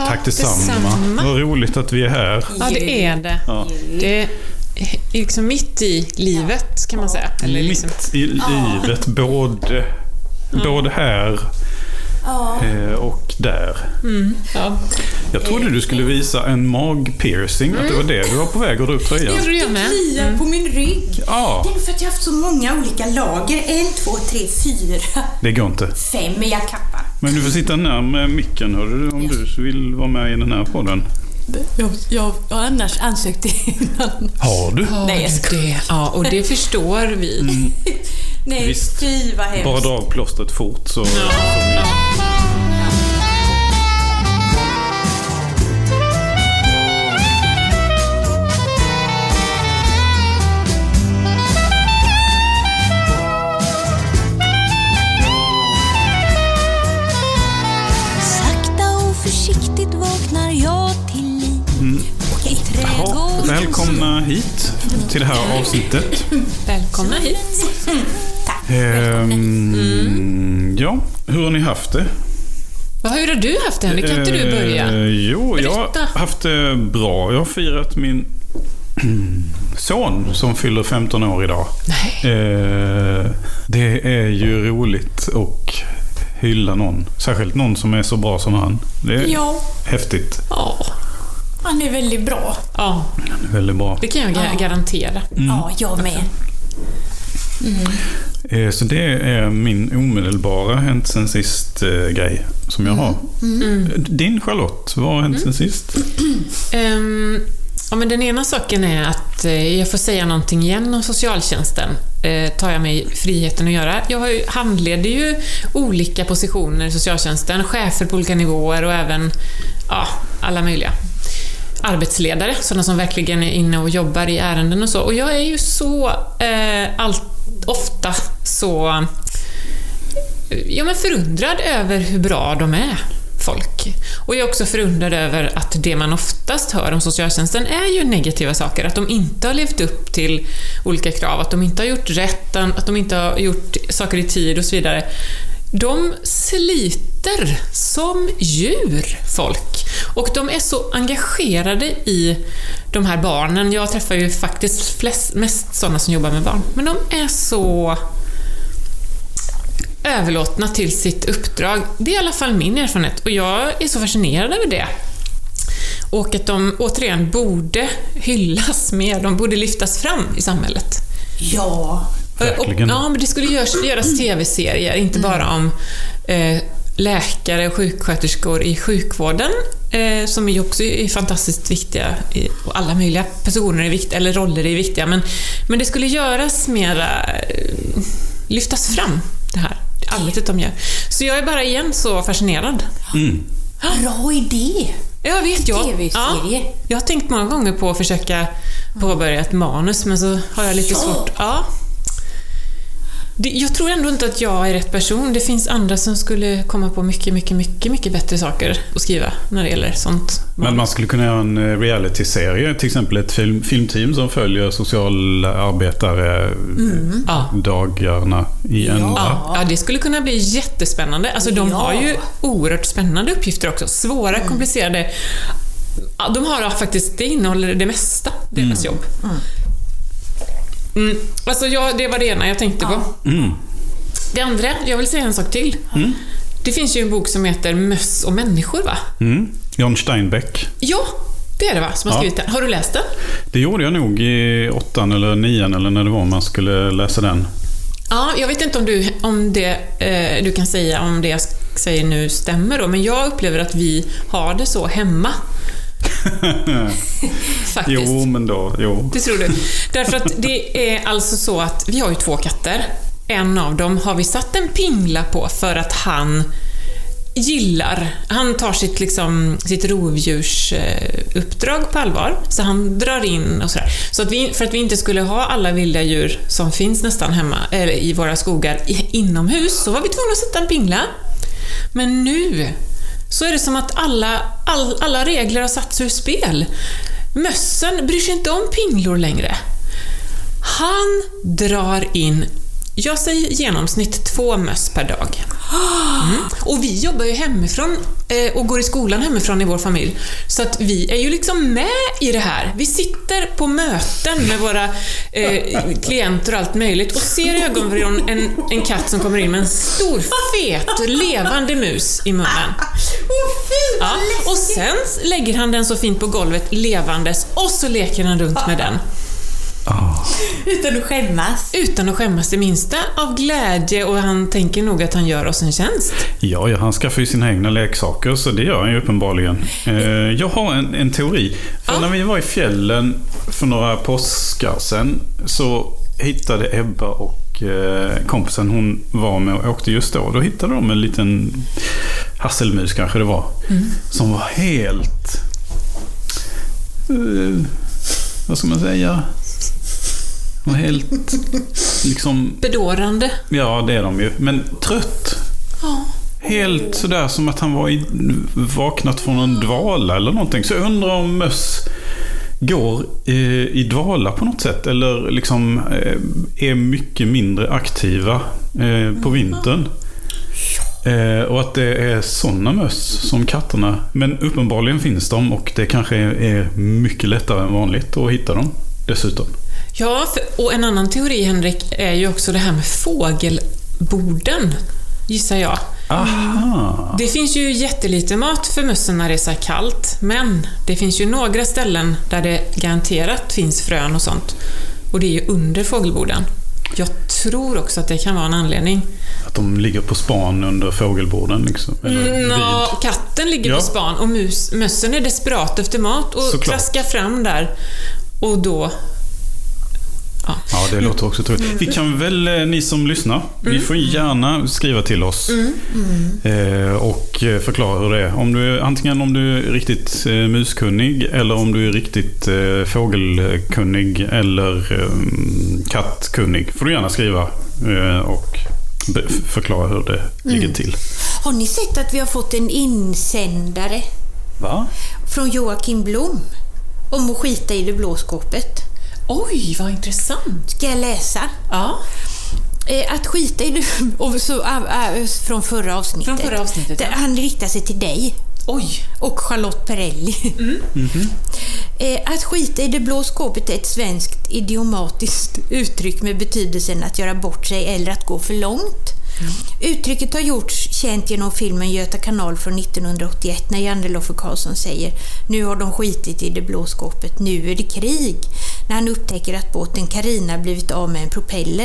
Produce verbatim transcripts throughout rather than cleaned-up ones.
Ja, tack detsamma. detsamma. Vad roligt att vi är här. Ja, det är det. Ja. Det är liksom mitt i livet, kan man säga. Eller liksom... Mitt i livet, både, både här eh, och där. Mm, ja. Jag trodde du skulle visa en magpiercing, mm. att det var det du var på väg att dra upp tröjan. Jag tror jag med. kliar mm. på min rygg. Ja. Det är för att jag har haft så många olika lager. En, två, tre, fyra. Det går inte. Fem är jag kappar. Men du får sitta närmare micken, hör du, om ja. du vill vara med i den här podden. Jag, jag har annars ansökt innan. Har du? Har Nej, jag ska... det. Ja, och det förstår vi. Mm. Nej, visst. Fy vad hemskt. Bara dra av plåstret fort så... Ja. Ja. Försiktigt vaknar jag till liv. Mm. Jaha, välkomna hit till det här avsnittet. Välkomna hit. Mm. Tack. Ehm, mm. Ja, hur har ni haft det? Vad hur har du haft det, Henrik? Kan inte du börja? Eh, jo, jag har haft det bra. Jag har firat min son som fyller femton år idag. Nej. Eh, det är ju roligt och hylla någon. Särskilt någon som är så bra som han. Det är ja. häftigt. Ja. Han är väldigt bra. Ja. Han är väldigt bra. Det kan jag ga- ja. garantera. Mm. Ja, jag med. Mm. Så det är min omedelbara hänt sen sist eh, grej som jag har. Mm. Din Charlotte, vad har hänt sen sist? Um, ja, men den ena saken är att eh, jag får säga någonting igen om socialtjänsten. Eh, tar jag mig friheten att göra. Jag har ju, handleder ju olika positioner i socialtjänsten, chefer på olika nivåer och även ja, alla möjliga arbetsledare, sådana som verkligen är inne och jobbar i ärenden och så. Och jag är ju så eh, allt, ofta så ja, men förundrad över hur bra de är, folk. Och jag är också förundrad över att det man oftast hör om socialtjänsten är ju negativa saker. Att de inte har levt upp till olika krav, att de inte har gjort rätt, att de inte har gjort saker i tid och så vidare. De sliter som djur, folk. Och de är så engagerade i de här barnen. Jag träffar ju faktiskt flest, mest sådana som jobbar med barn. Men de är så överlåtna till sitt uppdrag. Det är i alla fall min erfarenhet. Och jag är så fascinerad över det. Och att de återigen borde hyllas mer. De borde lyftas fram i samhället. Ja, verkligen. Och, ja, men det skulle göras, göras tv-serier, inte mm. bara om eh, läkare och sjuksköterskor i sjukvården, eh, som är också är fantastiskt viktiga, i, och alla möjliga personer är viktiga, eller roller är viktiga, men, men det skulle göras mera, eh, lyftas fram det här arbetet de gör. Så jag är bara igen så fascinerad. Mm. Bra idé. Jag vet, jag, tv-serie. Ja, jag har tänkt många gånger på att försöka påbörja ett manus, men så har jag lite svårt. Ja. Det, jag tror ändå inte att jag är rätt person. Det finns andra som skulle komma på mycket, mycket, mycket, mycket bättre saker att skriva när det gäller sånt. Men man skulle kunna göra en reality-serie, till exempel ett film, filmteam som följer socialarbetare mm. dagarna i ända. Ja. ja, det skulle kunna bli jättespännande. Alltså de ja. har ju oerhört spännande uppgifter också. Svåra, mm. komplicerade. Ja, de har faktiskt, det innehåller det mesta, deras mm. jobb. Mm. Mm. Alltså jag, det var det ena jag tänkte på. Mm. Det andra, jag vill säga en sak till. Mm. Det finns ju en bok som heter Möss och människor, va? Mm. John Steinbeck. Ja, det är det, va? Som har skrivit ja. den. Har du läst den? Det gjorde jag nog i åttan eller nian eller när det var man skulle läsa den. Ja, jag vet inte om du, om det, eh, du kan säga om det jag säger nu stämmer då, men jag upplever att vi har det så hemma. Faktiskt. Jo, men då, jo. Det tror du. Därför att det är alltså så att vi har ju två katter. En av dem har vi satt en pingla på för att han gillar, han tar sitt, liksom, sitt rovdjursuppdrag på allvar, så han drar in och sådär. Så att vi, för att vi inte skulle ha alla vilda djur som finns nästan hemma, eller i våra skogar inomhus, så var vi tvungna att sätta en pingla. Men nu så är det som att alla, all, alla regler har satts ur spel. Mössen bryr sig inte om pinglor längre. Han drar in, jag säger genomsnitt två möss per dag. Mm. Och vi jobbar ju hemifrån eh, och går i skolan hemifrån i vår familj. Så att vi är ju liksom med i det här. Vi sitter på möten med våra eh, klienter och allt möjligt och ser i ögonvrån en, en katt som kommer in med en stor, fet, levande mus i munnen. Ja, och sen lägger han den så fint på golvet levandes och så leker han runt med den. Oh. Utan att skämmas. Utan att skämmas det minsta, av glädje, och han tänker nog att han gör oss en tjänst. Ja, ja, han skaffar ju sina egna leksaker, så det gör han ju uppenbarligen. Eh, jag har en, en teori. För ja. när vi var i fjällen för några påskar sedan så hittade Ebba och eh, kompisen hon var med och åkte just då. Då hittade de en liten hasselmus kanske det var. Mm. Som var helt... Eh, vad ska man säga... Och helt liksom... bedårande. Ja, det är de ju. Men trött. Ja. Helt sådär som att han var i, vaknat från en dvala eller någonting. Så jag undrar om möss går i, i dvala på något sätt. Eller liksom eh, är mycket mindre aktiva eh, på vintern. Eh, och att det är sådana möss som katterna. Men uppenbarligen finns de, och det kanske är, är mycket lättare än vanligt att hitta dem dessutom. Ja, för, och en annan teori, Henrik, är ju också det här med fågelborden, gissar jag. Aha. Det finns ju jättelite mat för mössen när det är så här kallt, men det finns ju några ställen där det garanterat finns frön och sånt. Och det är ju under fågelborden. Jag tror också att det kan vara en anledning. Att de ligger på span under fågelborden liksom. Eller Nå, katten ligger ja. på span och mus, mössen är desperat efter mat och Såklart. traskar fram där. Och då... Ja. ja, det låter också troligt. Vi kan väl, ni som lyssnar, mm. ni får gärna skriva till oss mm. Mm. Eh, och förklara hur det är. Om du, antingen om du är riktigt eh, muskunnig, eller om du är riktigt eh, fågelkunnig eller eh, kattkunnig. Får du gärna skriva eh, och be- förklara hur det mm. ligger till. Har ni sett att vi har fått en insändare? Va? Från Joakim Blom om att skita i det blå skåpet. Oj, vad intressant. Ska jag läsa? Ja. Att skita i det, och så, äh, från förra avsnittet. Från förra avsnittet, ja. Han riktar sig till dig. Oj. Och Charlotte Perrelli. Mm. Mm-hmm. Att skita i det blå skåpet är ett svenskt idiomatiskt uttryck med betydelsen att göra bort sig eller att gå för långt. Mm. Uttrycket har gjorts känt genom filmen Göta kanal från nittonhundraåttioett, när Janne Loffe Karlsson säger: nu har de skitit i det blå skåpet, nu är det krig, när han upptäcker att båten Carina blivit av med en propeller.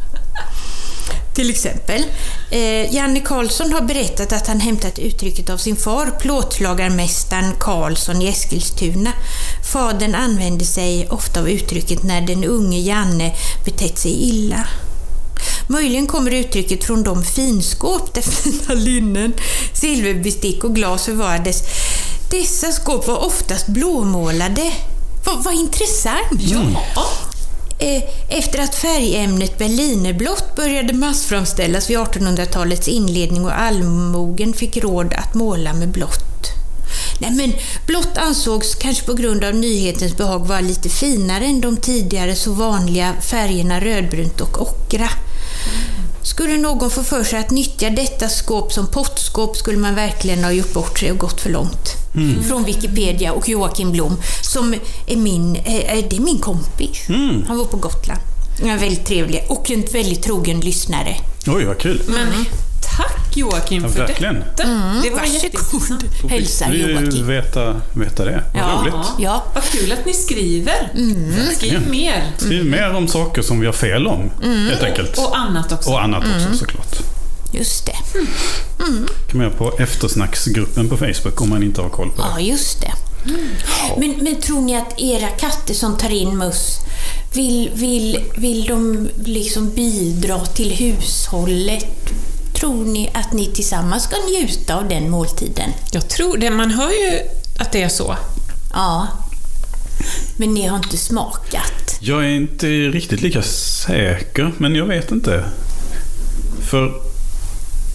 Till exempel. Eh, Janne Karlsson har berättat att han hämtat uttrycket av sin far, plåtslagarmästaren Karlsson i Eskilstuna. Fadern använde sig ofta av uttrycket när den unge Janne betett sig illa. Möjligen kommer uttrycket från de finskåp där fina linnen, silverbestick och glas förvarades. Dessa skåp var oftast blåmålade. Vad, vad intressant! Ja. Efter att färgämnet berlinerblått började massframställas vid artonhundratalets inledning och allmogen fick råd att måla med blått. Nej, men blått ansågs kanske på grund av nyhetens behag vara lite finare än de tidigare så vanliga färgerna rödbrunt och ockra. Skulle någon få för sig att nyttja detta skåp som pottskåp skulle man verkligen ha gjort bort sig och gått för långt. Mm. Från Wikipedia och Joakim Blom, som är min, är, det är min kompis. Mm. Han var på Gotland. Han är väldigt trevlig och en väldigt trogen lyssnare. Oj, vad kul. Men tack Joakim för verkligen. detta. Mm, det var jätteintressant. Hälsa Joakim. Veta, veta det. Vad ja, roligt. Ja, vad kul att ni skriver. Mm. Skriv mer. Skriv mer om saker som vi har fel om, mm. helt enkelt. Och annat också. Och annat också, mm. såklart. Just det. Mm. Mm. Kan man göra på eftersnacksgruppen på Facebook om man inte har koll på det. Ja, just det. Mm. Ja. Men, men tror ni att era katter som tar in möss, vill, vill, vill de liksom bidra till hushållet? Tror ni att ni tillsammans ska njuta av den måltiden? Jag tror det. Man hör ju att det är så. Ja. Men ni har inte smakat. Jag är inte riktigt lika säker, men jag vet inte. För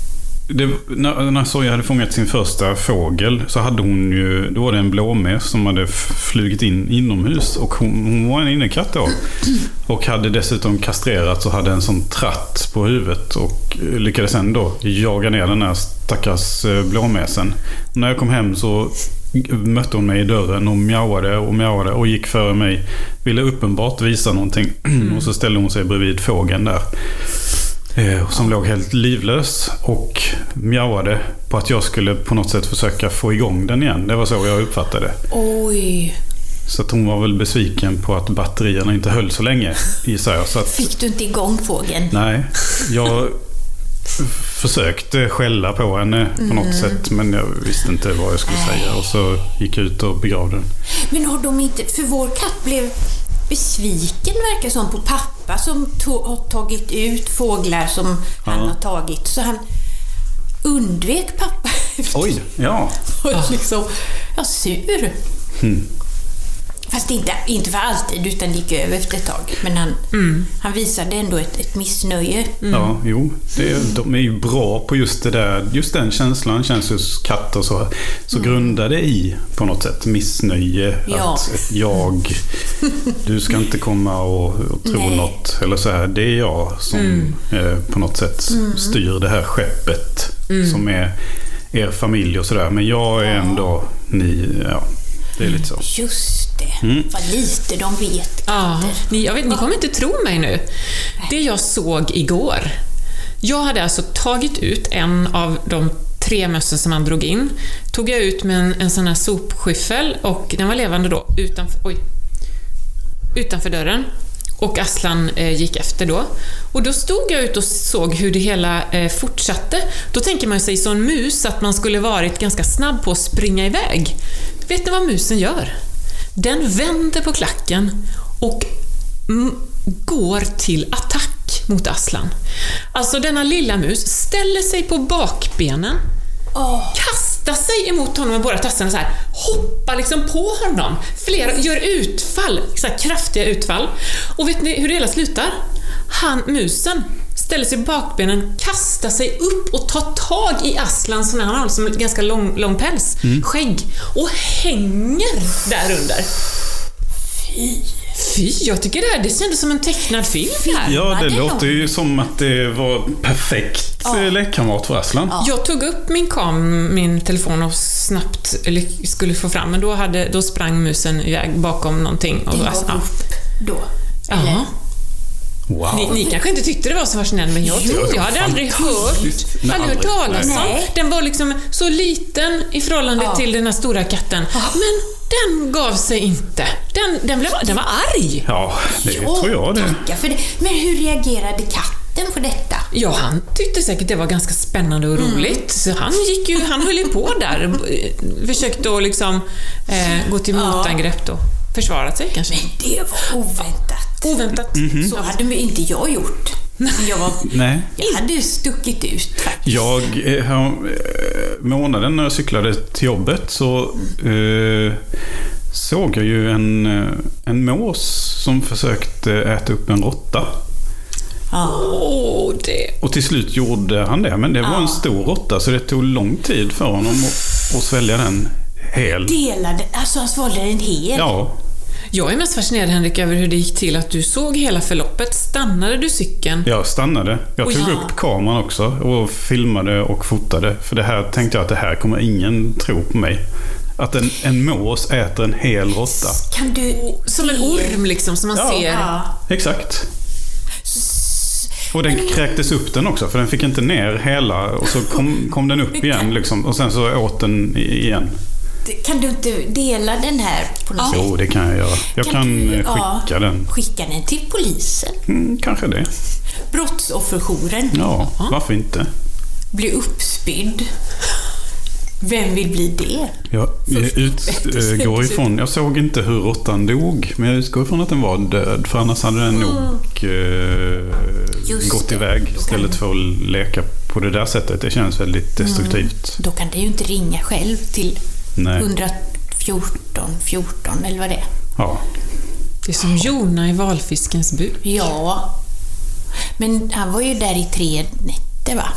det, när, när Zoja hade fångat sin första fågel så hade hon ju, då var det en blåmes som hade flugit in inomhus och hon, hon var en innekatt då. Och hade dessutom kastrerats och hade en sån tratt på huvudet och lyckades ändå jaga ner den här stackars blåmesen. Och när jag kom hem så mötte hon mig i dörren och mjauade och mjauade och gick före mig. Ville uppenbart visa någonting. Mm. Och så ställde hon sig bredvid fågeln där. Eh, som låg helt livlös och mjauade på att jag skulle på något sätt försöka få igång den igen. Det var så jag uppfattade det. Oj. Så att hon var väl besviken på att batterierna inte höll så länge, gissar jag. Så att, fick du inte igång fågeln? Nej, jag försökte skälla på henne på något mm. sätt, men jag visste inte vad jag skulle Nej. säga. Och så gick jag ut och begravde den. Men har de inte, för vår katt blev besviken verkar som på pappa som to- har tagit ut fåglar som ja. han har tagit. Så han undvek pappa. Oj, ja. Och liksom, ja, sur. Mm. Fast inte, inte för alltid, utan gick över efter ett tag. Men han, mm. han visade ändå ett, ett missnöje. Mm. Ja, jo. Det, de är ju bra på just det där. Just den känslan känns hos katter så, så mm. grundade i på något sätt missnöje. Ja. Att ett jag, du ska inte komma och, och tro Nej. något. Eller så här, det är jag som mm. eh, på något sätt mm. styr det här skeppet mm. som är er familj och sådär. Men jag är ändå ni, ja. Det är lite så. Just det. Mm. Vad lite de vet. Ja, ni, jag vet, ni kommer inte tro mig nu. Det jag såg igår. Jag hade alltså tagit ut en av de tre mössen som man drog in. Tog jag ut med en, en sån här sopskyffel och den var levande då utanför, oj, utanför dörren. Och Aslan eh, gick efter då. Och då stod jag ut och såg hur det hela eh, fortsatte. Då tänker man sig som en mus att man skulle varit ganska snabb på att springa iväg. Vet ni vad musen gör? Den vänder på klacken och m- går till attack mot Aslan. Alltså denna lilla mus ställer sig på bakbenen, oh. kastar sig emot honom med båda tassarna så här, hoppar liksom på honom. Flera gör utfall, så här kraftiga utfall. Och vet ni hur det hela slutar? Han, musen, ställer sig bakbenen, kastar sig upp och tar tag i Aslan som han har som en ganska lång, lång päls, mm. skägg, och hänger där under. Fy. Fy, jag tycker det här, det kändes som en tecknad film här. Ja, det, det låter ju som att det var perfekt ja. lekkamrat för Aslan. Ja. Jag tog upp min kam, min telefon och snabbt skulle få fram, men då, hade, då sprang musen iväg bakom någonting. Och det var Aslan. upp då? Ja. Wow. Ni, ni kanske inte tyckte det var så fascinerande, men jag, jo, jag hade aldrig hört, Nej, aldrig hört talas om. Nej. Den var liksom så liten i förhållande ja. till den här stora katten. Ja. Men den gav sig inte. Den, den, blev, den var arg. Ja, det jo, tror jag det. Tacka för det. Men hur reagerade katten på detta? Ja, han tyckte säkert det var ganska spännande och roligt. Mm. Så han gick ju, han höll ju på där. Försökte att liksom eh, gå till motangrepp då. Försvarat sig kanske. Men det var oväntat. Oväntat. Mm-hmm. Så hade inte jag gjort. Jag, var, Nej. jag hade stuckit ut faktiskt. Jag, här, månaden när jag cyklade till jobbet så eh, såg jag ju en, en mås som försökte äta upp en råtta. Oh, det. Och till slut gjorde han det, men det var ah. en stor råtta så det tog lång tid för honom att, att svälja den hel. Delade, alltså han svalde den hel? Ja. Jag är mest fascinerad, Henrik, över hur det gick till att du såg hela förloppet. Stannade du cykeln? Jag stannade. Jag tog Oj. upp kameran också och filmade och fotade. För det här tänkte jag att det här kommer ingen tro på mig. Att en, en mås äter en hel råtta. Kan du... Som en orm liksom, som man ja, ser. Ja, exakt. Och den kräktes upp den också, för den fick inte ner hela. Och så kom, kom den upp igen liksom, och sen så åt den igen. Kan du inte dela den här på något ja. sätt? Jo, det kan jag göra. Jag kan, kan du, skicka ja, den. Skicka den till polisen? Mm, kanske det. Brottsofferjouren? Ja, ja, varför inte? Bli uppspydd. Vem vill bli det? Jag utgår ifrån, jag såg inte hur råttan dog, men jag utgår ifrån att den var död, för annars hade den mm. nog eh, gått det. iväg istället kan... för att leka på det där sättet. Det känns väldigt destruktivt. Mm. Då kan det ju inte ringa själv till Nej. ett ett fyra fjorton eller vad det är. Ja. Det är som Jona i valfiskens bur. Ja. Men han var ju där i tre nätter, va?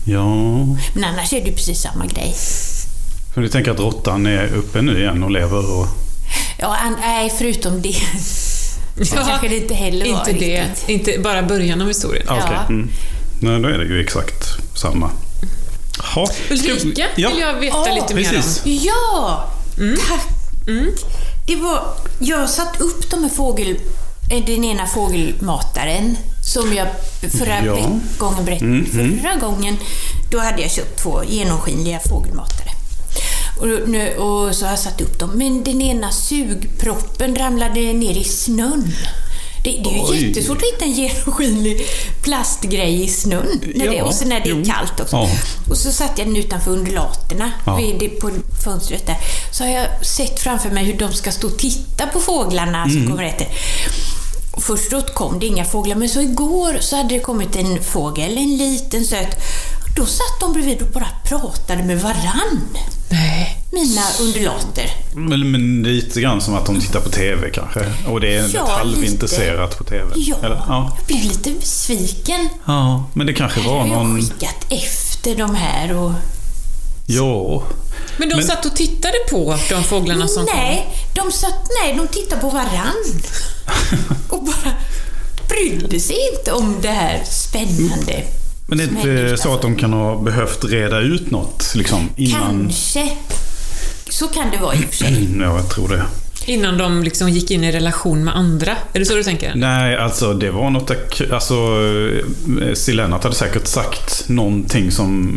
Ja. Men annars är det ju precis samma grej. För du tänker att råttan är uppe nu igen och lever och... Ja, an- nej, förutom det. Så Ja, kanske det inte heller var inte det, riktigt. inte bara början av historien. Ah, okej. Ja. Mm. Nej, då är det ju exakt samma. Ha. Ulrika ja. vill jag veta Ja, lite precis. mer om. Ja, Mm. tack. Mm. Det var, jag satt upp de här fågel, den ena fågelmataren som jag förra Ja. gången berättade. Mm, mm. Förra gången, då hade jag köpt två genomskinliga fågelmatare. Och, nu, och så har jag satt upp dem. Men den ena sugproppen ramlade ner i snön. Det, det är ju Oj. jättesvårt att hitta en genomskinlig plastgrej i snön. När det, Ja, och så när det är jo. kallt också. Ja. Och så satt jag den utanför undulaterna Ja. vid det, på fönstret där. Så har jag sett framför mig hur de ska stå och titta på fåglarna som kommer efter. Och först då kom det inga fåglar, men så igår så hade det kommit en fågel, en liten söt. Då satt de bredvid och bara pratade med varann. Nej. Mina undulater. Men, men lite grann som att de tittar på tv kanske. Och det är Ja, ett halvintresserat på tv. Ja, Eller? Ja. jag blev lite besviken. Ja, men det kanske Jag var har ju någon... skickat efter de här och... Ja. Men de Men- satt och tittade på de fåglarna som Nej, de satt, nej, de tittade på varann. Och bara brydde sig inte om det här spännande. Men det är som inte hände så att de kan ha behövt reda ut något liksom, innan... Kanske. Så kan det vara i och för sig. Mm, ja, jag tror det. innan de liksom gick in i relation med andra. Är det så du tänker? Nej, alltså det var något... Alltså, Silennat hade säkert sagt någonting som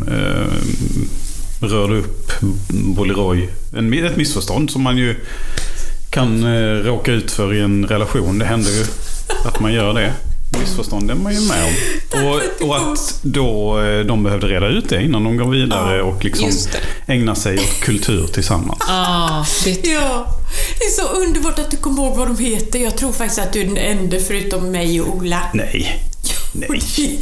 eh, rörde upp Bolleroy. En, ett missförstånd som man ju kan eh, råka ut för i en relation. Det händer ju att man gör det. Missförstånd är man ju med om. Och, och att då eh, de behövde reda ut det innan de går vidare och liksom just det. ägna sig åt kultur tillsammans. Ah, det... Ja, det är så underbart att du kommer ihåg vad de heter. Jag tror faktiskt att du är den enda förutom mig och Ola. Nej. Nej.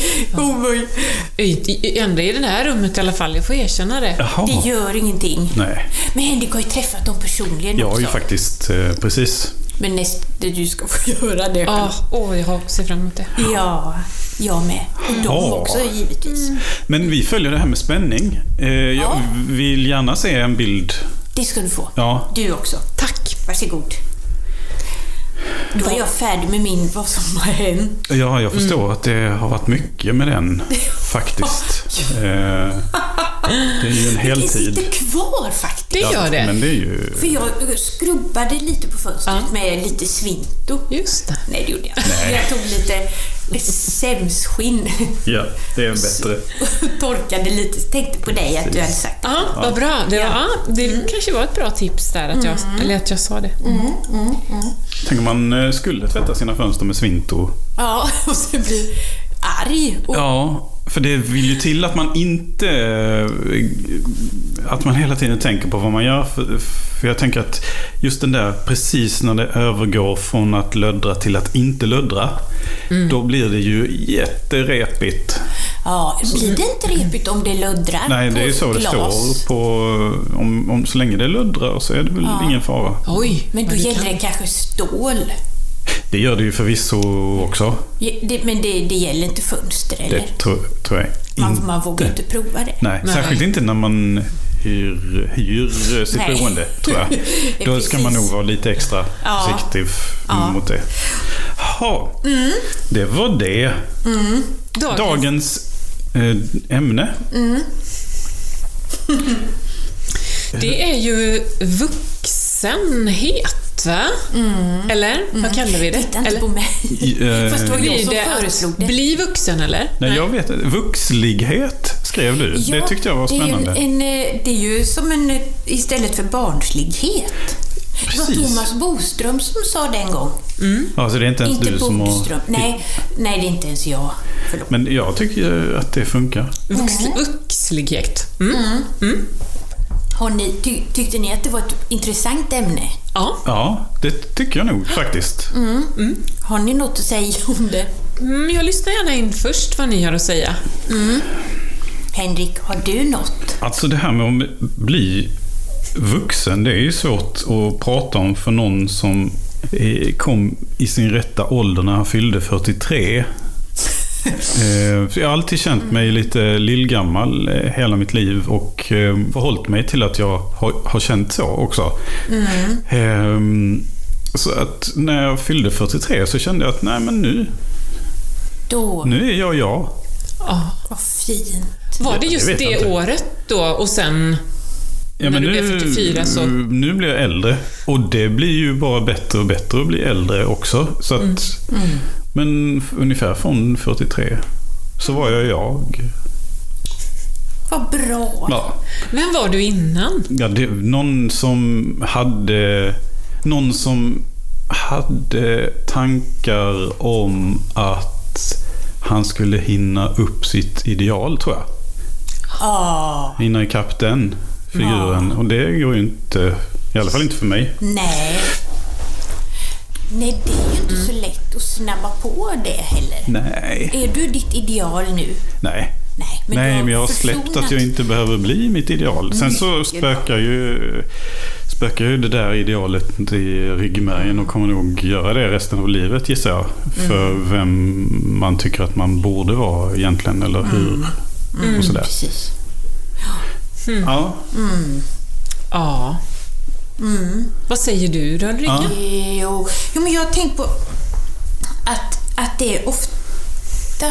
Nej. Ändå i det här rummet i alla fall, jag får erkänna det. Jaha. Det gör ingenting. Nej. Men Henrik har ju träffat dem personligen Jag har också. ju faktiskt, eh, precis. Men nästa du ska få göra det. Ah, åh, jag ser fram emot det. Ja, jag med. Och de Ja. också givetvis. Men vi följer det här med spänning. Eh, jag Ja. vill gärna se en bild. Det ska du få. Ja. Du också. Tack. Varsågod. Då är jag färdig med min vad som har hänt. Ja, jag förstår att det har varit mycket med den, faktiskt. Eh, det är ju en Det heltid. sitter kvar faktiskt. Det gör det. Men det är ju... För jag skrubbade lite på fönstret Ja. med lite svinto. Just det. Nej, det gjorde jag inte. Jag tog lite sämskinn Ja, det är bättre. och torkade lite. Tänkte på dig att du hade sagt det. Ja, vad bra. Det, var, Ja. ja, det kanske var ett bra tips där, att jag, eller att jag sa det. Tänk om man eh, skulle tvätta sina fönster med svinto. Ja, och så blir arg. Och, Ja, för det vill ju till att man inte... eh, Att man hela tiden tänker på vad man gör. För, för jag tänker att just den där, precis när det övergår från att löddra till att inte löddra, då blir det ju jätterepigt. ja, blir det inte repigt om det löddrar Nej, på det är ju så det glas? står på... Om, om, så länge det löddrar så är det väl Ja. ingen fara. Oj, Men då vad gäller kan- det kanske stål. Det gör det ju förvisso också. Ja, det, men det, det gäller inte fönster, eller? Det tror, tror jag Man, inte. man vågar inte prova det. Nej, Nej. särskilt inte när man hyr, hyr sitt Nej. boende, tror jag. Då ska man nog vara lite extra Ja. försiktig f- Ja. mot det. Ha, det var det. Dagens. Dagens eh, ämne. Det är ju vuxenhet, va? Eller? Vad kallar vi det? Titta inte eller? på mig. I, eh, Fast det var jag Blir som det föreslog det. att bli vuxen, eller? Nej, jag vet inte. Vuxlighet skrev du. Ja, det tyckte jag var det är ju spännande. En, en, det är ju som en, eh, istället för barnslighet. Det var Precis. Thomas Boström som sa det en gång. Alltså, det är inte ens Inte du som har... Boström. Nej, nej, det är inte ens jag. Förlåt. Men jag tycker att det funkar. Vux, vuxlighet. Mm. Har ni, ty, tyckte ni att det var ett intressant ämne? Ja. Ja, det tycker jag nog faktiskt. Har ni något att säga om det? Mm, jag lyssnar gärna in först vad ni har att säga. Henrik, har du något? Alltså det här med att bli vuxen, det är ju svårt att prata om för någon som eh, kom i sin rätta ålder när han fyllde fyrtiotre. Eh, för jag har alltid känt mig lite lillgammal eh, hela mitt liv och eh, förhållit mig till att jag har, har känt så också. Mm. Eh, så att när jag fyllde fyrtiotre så kände jag att nej men nu, Då, nu är jag jag. Ja. vad fint. Var det Jag just vet det inte. året då och sen Ja, när men du nu, blev fyrtiofyra så... nu blir jag äldre och det blir ju bara bättre och bättre att bli äldre också. Så att, Mm. Men f- ungefär från fyrtiotre så var jag jag. Vad bra. Ja. Vem var du innan? Ja, det, någon som hade någon som hade tankar om att han skulle hinna upp sitt ideal, tror jag. Ja, Hinna ikapp den figuren. Och det går ju inte, i alla fall inte för mig. nej. Nej, det är ju inte så lätt att snabba på det heller. Nej. Är du ditt ideal nu? Nej. Nej, men, Nej, du har men jag har släppt försonat- att jag inte behöver bli mitt ideal. Sen så Mycket spökar ju, spökar ju det där idealet i ryggmärgen och kommer nog göra det resten av livet, gissar jag. För vem man tycker att man borde vara egentligen, eller hur. Och sådär. Precis. Ja. Ja. Vad säger du då, Ulrika? Ja. Jo, jo, men jag har tänkt på att, att det är ofta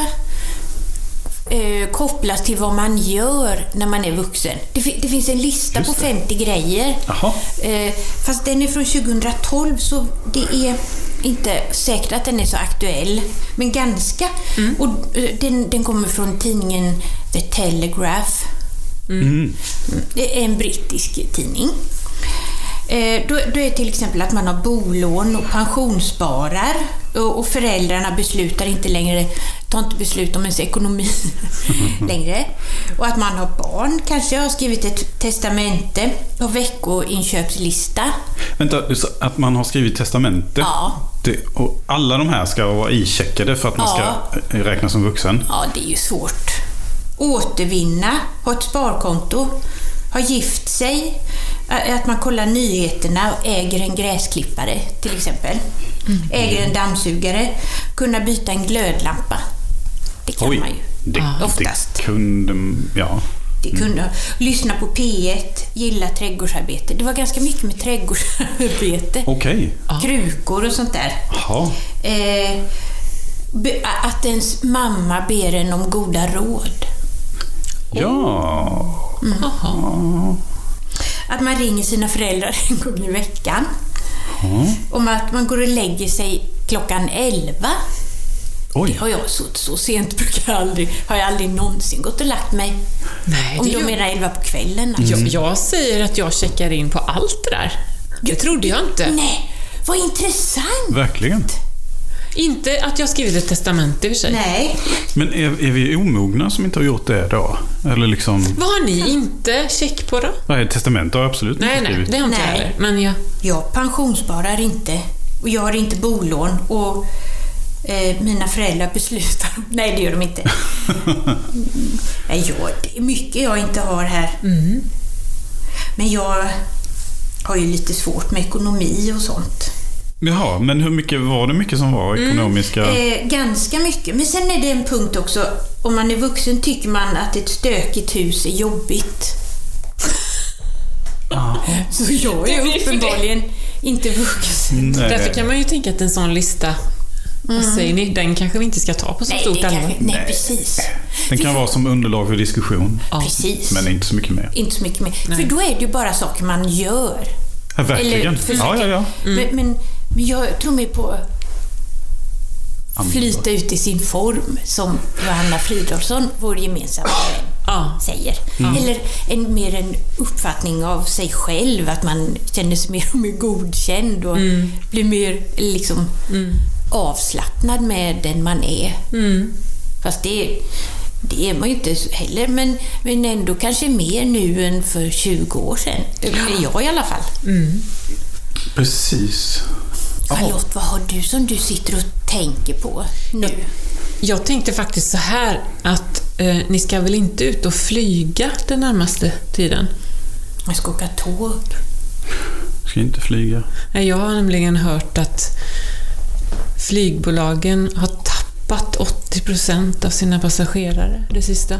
eh, kopplat till vad man gör när man är vuxen. Det, fi- det finns en lista Just på det. femtio grejer. Jaha. Eh, fast den är från tjugohundratolv, så det är inte säkert att den är så aktuell. Men ganska. Och eh, den, den kommer från tidningen The Telegraph. Mm. Det är en brittisk tidning. Eh, då, då är det till exempel att man har bolån och pensionssparar och, och föräldrarna beslutar inte längre, tar inte beslut om ens ekonomi längre. Och att man har barn, kanske har skrivit ett testamente och veckoinköpslista. Vänta, du sa att man har skrivit testamente. Ja. Det, och alla de här ska vara icheckade för att man Ja. ska räknas som vuxen. Ja, det är ju svårt. Återvinna, ha ett sparkonto, ha gift sig, att man kollar nyheterna och äger en gräsklippare till exempel. Äger en dammsugare, kunna byta en glödlampa. Det kan Oj, man ju. det, Oftast. det kunde, ja. Det kunde, lyssna på P ett, gilla trädgårdsarbete. Det var ganska mycket med trädgårdsarbete. Okej. Krukor och sånt där. Jaha. Eh, be, att ens mamma ber en om goda råd. Ja. Att man ringer sina föräldrar en gång i veckan. Om att man går och lägger sig klockan elva. Oj. Har jag så, så sent brukar jag aldrig, har jag aldrig någonsin gått och lagt mig. Nej, Om det de gör... menar elva på kvällen. Alltså. jag, jag säger att jag checkar in på allt det där. Det trodde jag inte. Nej, vad intressant. Verkligen. Inte att jag skrivit ett testamente i och för sig. Nej, Men är, är vi omogna som inte har gjort det då? Eller liksom... Vad har ni inte check på då? Nej, testament har jag absolut Nej, inte nej, skrivit. det har inte jag Nej. heller. Men jag... jag pensionssparar inte. Och jag har inte bolån. Och eh, mina föräldrar beslutar. Nej, det gör de inte. Nej, jag, det är mycket jag inte har här. Men jag har ju lite svårt med ekonomi och sånt. Jaha, men hur mycket var det mycket som var ekonomiska... Eh, ganska mycket. Men sen är det en punkt också. Om man är vuxen tycker man att ett stökigt hus är jobbigt. Så jag Det är är ju för uppenbarligen inte vuxen. Nej. Därför kan man ju tänka att en sån lista, vad säger ni, den kanske vi inte ska ta på så Nej, stort det allvar. kanske, nej, precis. Den kan vara som underlag för diskussion, Precis. men inte så mycket mer. Inte så mycket mer. För då är det ju bara saker man gör. Ja, verkligen. försöker- Ja, ja, ja. Men, men, men jag tror mig på flyta ut i sin form, som Johanna Fridolfsson, vår gemensamma vän, Ja. säger. Eller en, mer en uppfattning av sig själv, att man känner sig mer och mer godkänd och blir mer liksom avslappnad med den man är. Fast det, det är man ju inte heller, men, men ändå kanske mer nu än för tjugo år sedan. Jag i alla fall. Precis. Charlotte, vad har du som du sitter och tänker på nu? Jag tänkte faktiskt så här att eh, ni ska väl inte ut och flyga den närmaste tiden? Jag ska åka tåg. Ska inte flyga. Nej, jag har nämligen hört att flygbolagen har tappat doppat åttio procent av sina passagerare det sista.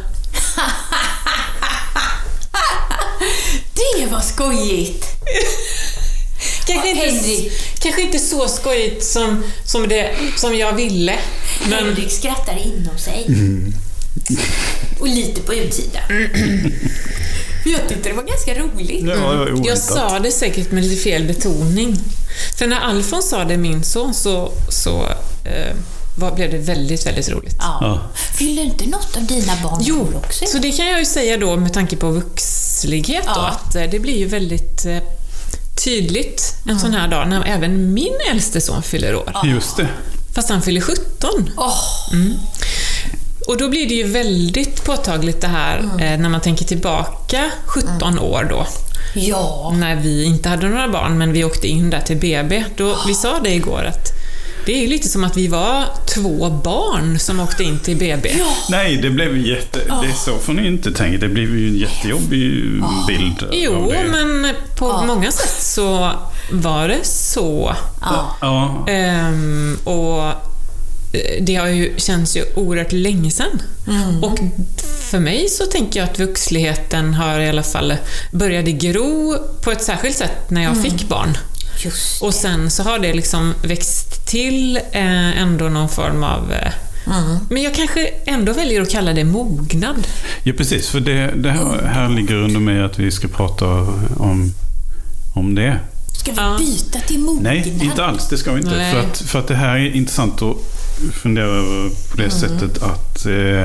Det var skojigt! Kanske inte, kanske inte så skojigt som, som, det, som jag ville. Men Henrik skrattar inom sig. Mm. Och lite på utsidan. Jag tyckte det var ganska roligt. Ja, jag, jag sa det säkert med lite fel betoning. För när Alfons sa det, min son, så, så eh, var, blev det väldigt, väldigt roligt. Ja. Ja. Fyller inte något av dina barn jo, också? Så det kan jag ju säga då med tanke på vuxlighet då, ja. Att eh, det blir ju väldigt eh, tydligt en mm. sån här dag när även min äldste son fyller år. Ja. Just det. Fast han fyller sjutton. Oh. Mm. Och då blir det ju väldigt påtagligt det här mm. eh, när man tänker tillbaka sjutton mm. år då. Ja. När vi inte hade några barn men vi åkte in där till B B. Då, vi sa det igår att det är ju lite som att vi var två barn som åkte in till B B. Ja. Nej, det blev jätte... Oh. Det är så får ni inte tänka. Det blev ju en jättejobbig oh. bild. Jo, men på oh. många sätt så var det så. Oh. Oh. Ehm, och det har ju känns ju oerhört länge sedan. Mm. Och för mig så tänker jag att vuxligheten har i alla fall började gro på ett särskilt sätt när jag mm. fick barn. Just och sen så har det liksom växt till eh, ändå någon form av eh, mm. men jag kanske ändå väljer att kalla det mognad. Ja, precis, för det, det här, här ligger under mig att vi ska prata om, om det. Ska vi ja. byta till mognad? Nej, inte alls, det ska vi inte. För att, för att det här är intressant att fundera över på det mm. sättet att eh,